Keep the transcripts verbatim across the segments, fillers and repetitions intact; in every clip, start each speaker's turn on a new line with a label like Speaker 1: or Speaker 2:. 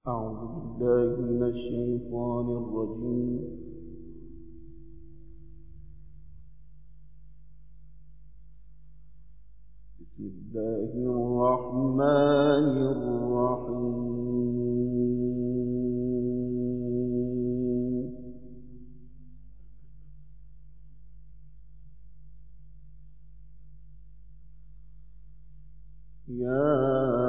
Speaker 1: أعوذ بالله من الشيطان الرجيم. بسم الله الرحمن الرحيم. يا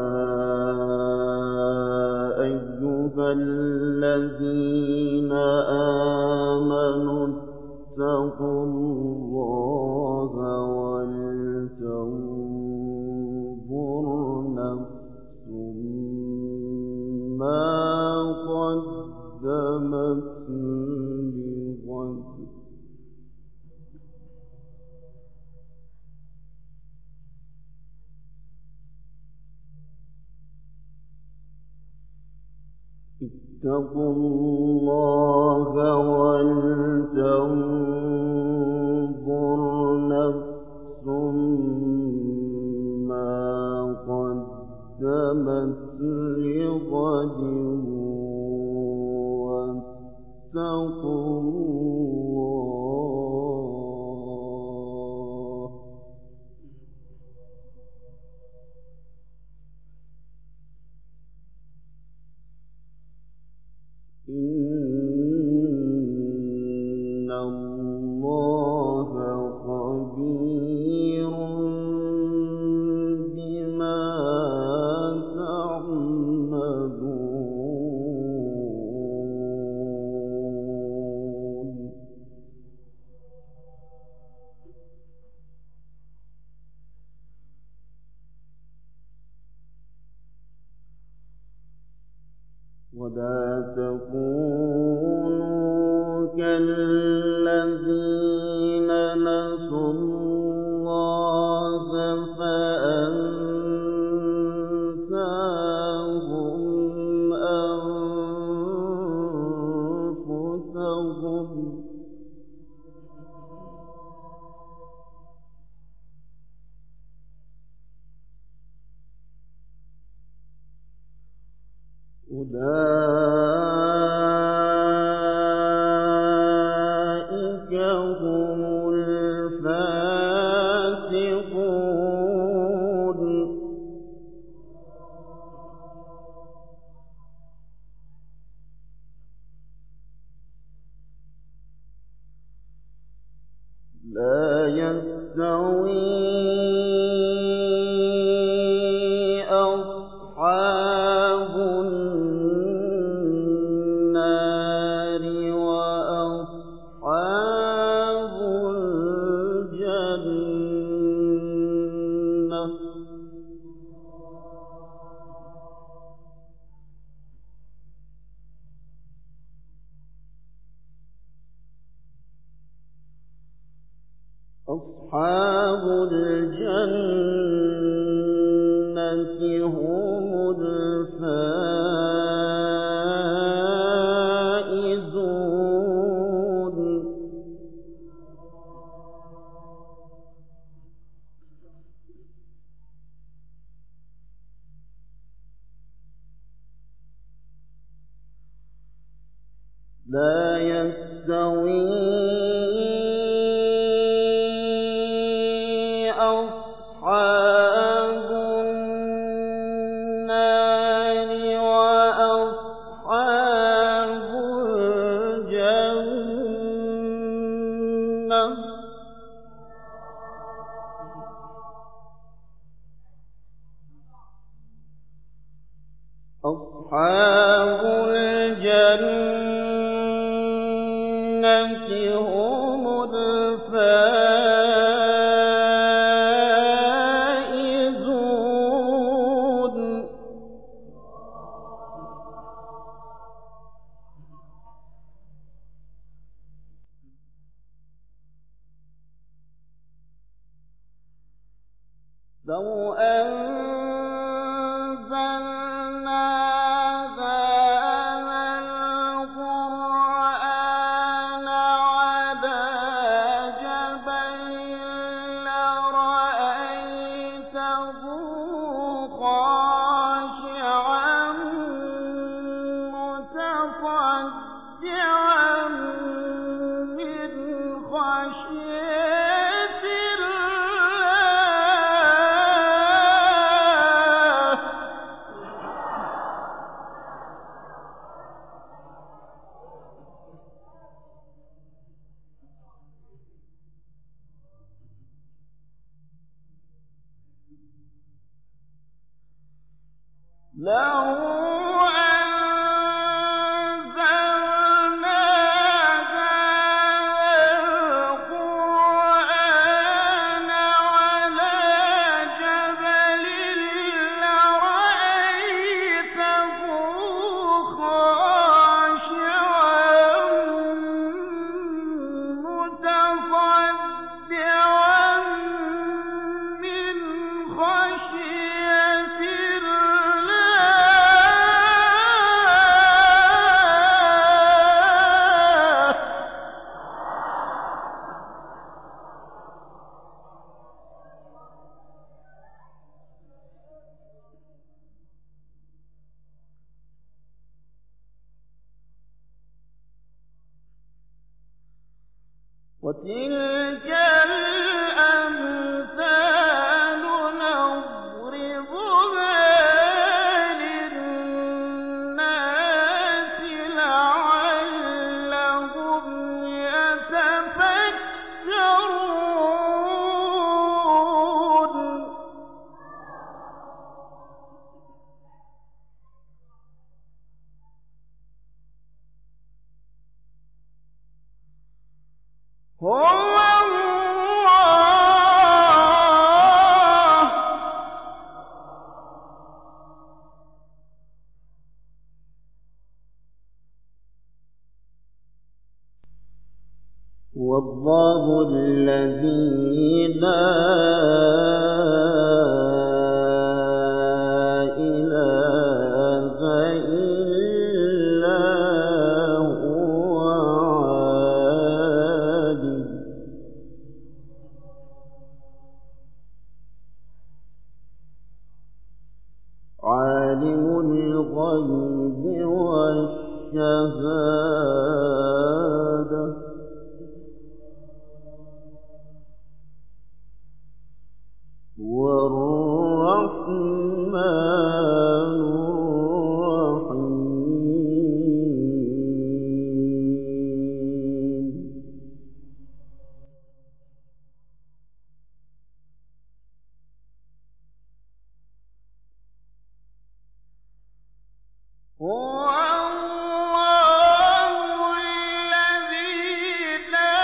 Speaker 1: أيها الذين آمنوا اتقوا الله ولتنظر نفس ما قدمت لغد اتقوا الله ولتنظر نفس ما قدمت لغد واتقوا الله إن الله خبير بما تعملون. ولا تكونوا كالذين نسوا الله فأنساهم أنفسهم أولئك هم الفاسقون. لا يستوي أصحاب النار وأصحاب الجنة أصحاب الجنة هم الفائزون. لا يستوي أصحاب النار وأصحاب الجنة أصحاب الجنة هم الفائزون. لو أنزلنا هذا وتلك الأمثال نضربها للناس لعلهم يتفكرون. هو الله هو الله الذي لا إله إلا هو عالم الغيب والشهادة هو الرحمن الرحيم. هو الله الذي لا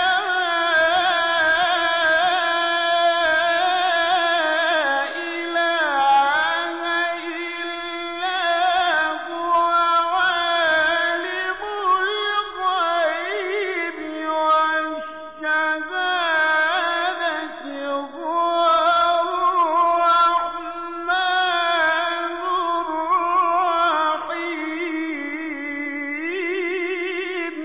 Speaker 1: إله إلا هو عالم الغيب والشهادة هو الرحمن الرحيم.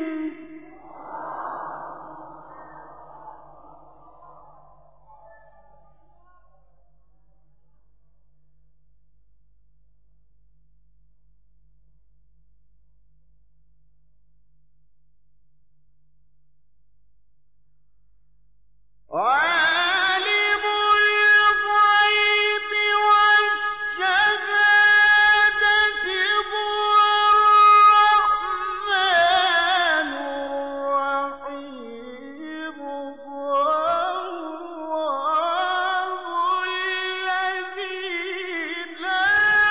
Speaker 1: عالم الغيب والشهادة هو الرحمن الرحيم. هو الله الذي لا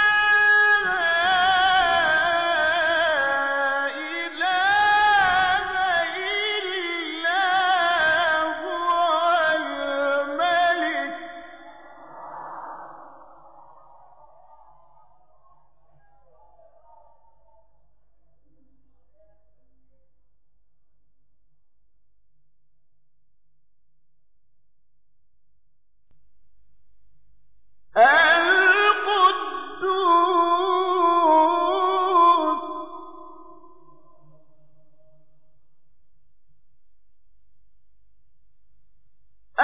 Speaker 1: إله إلا هو الملك القدوس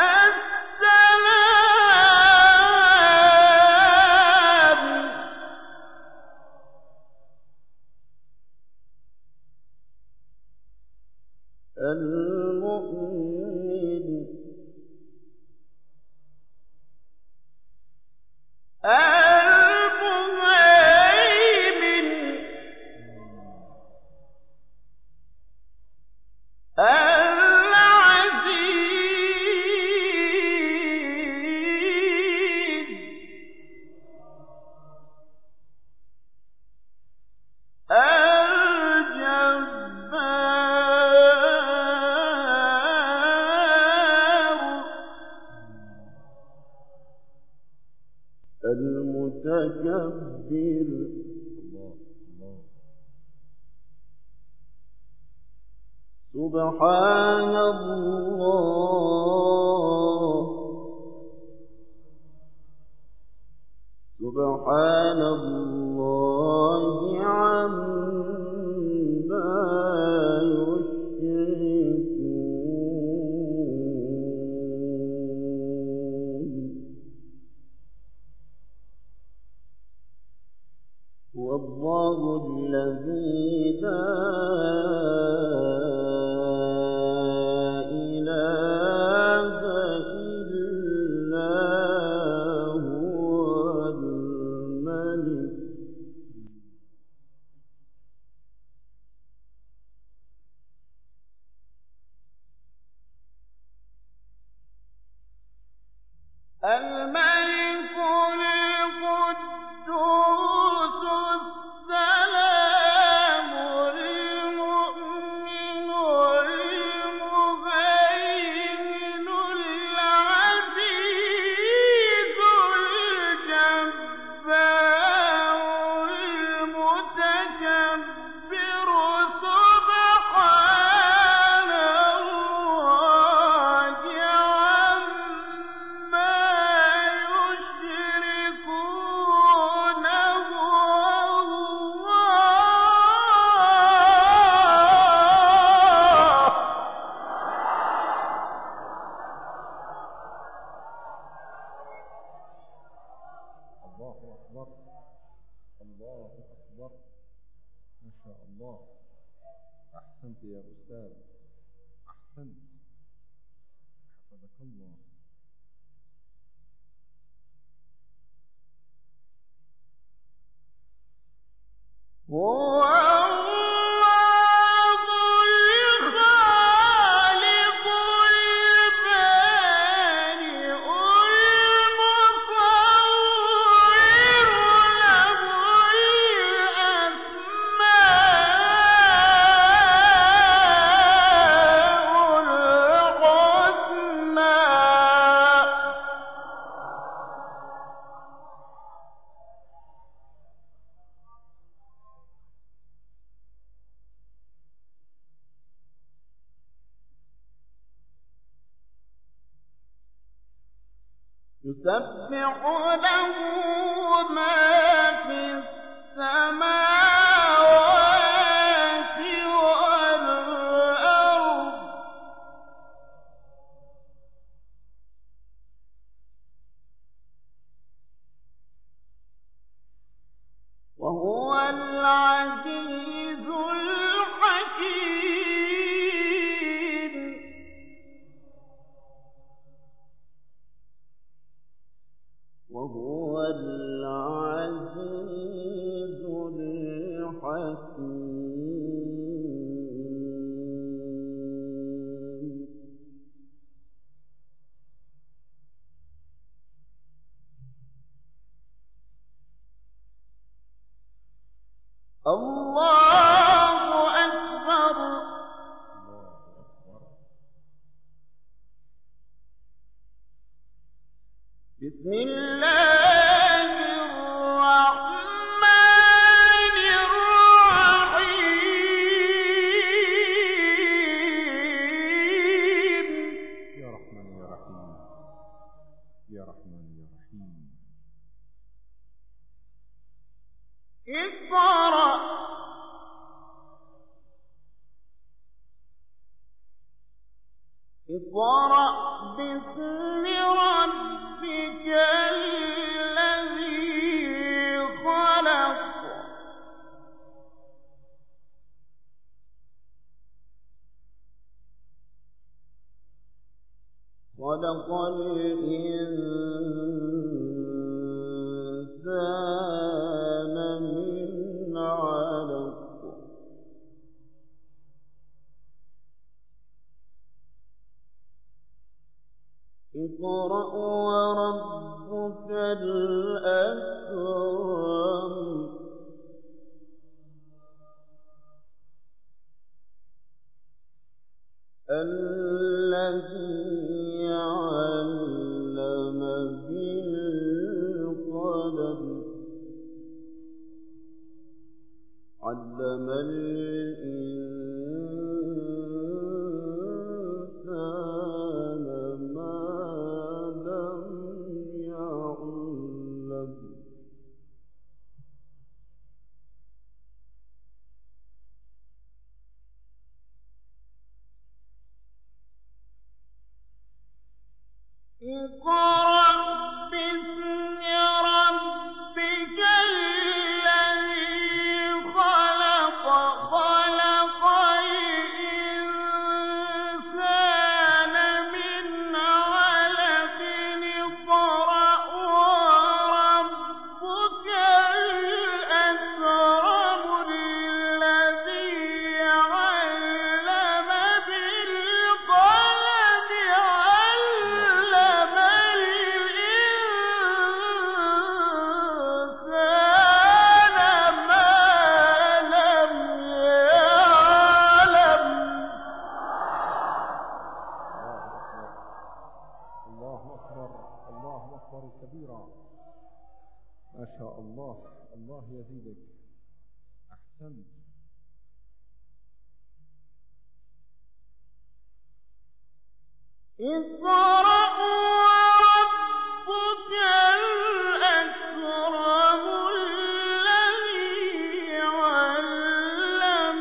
Speaker 1: السلام المؤمن المهيمن العزيز
Speaker 2: الله الله.
Speaker 1: سبحان الله سبحان الله عما يشركون. هو الله الذي لا إله إلا هو الملك الملك القدوس السلام المؤمن المهيمن العزيز الجبار المتكبر سبحان الله عما يشركون.
Speaker 2: الله أكبر الله أكبر. ما شاء الله. أحسنت يا أستاذ، أحسنت، حفظك الله.
Speaker 1: هو الله الخالق البارئ المصور له يسبح له ما في السماوات والأرض وهو العزيز الحكيم. وهو العزيز الحكيم. الله أكبر. بسم الله الرحمن الرحيم.
Speaker 2: يا رحمن يا رحيم يا رحمن يا رحيم.
Speaker 1: اقرأ اقرأ باسم ربك الذي خلق. خلق الإنسان من علق. اقرأ وربك الأكرم. الذي علم بالقلم علم الإنسان ما لم يعلم اقرأ باسم ربك الذي خلق خلق الإنسان من علق اقرأ وربك الأكرم الذي علم بالقلم علم الإنسان ما لم يعلم
Speaker 2: الله أكبر الله أكبر كبيرا. ما شاء الله. الله يزيدك. أحسنت.
Speaker 1: اقرأ وربك الأكرم الذي علم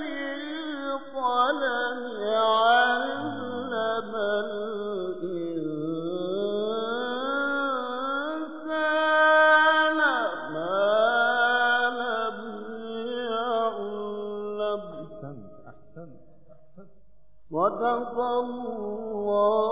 Speaker 1: بالقلم علم الإنسان ما لم يعلم.
Speaker 2: أحسنت أحسنت أحسنت.
Speaker 1: صدق الله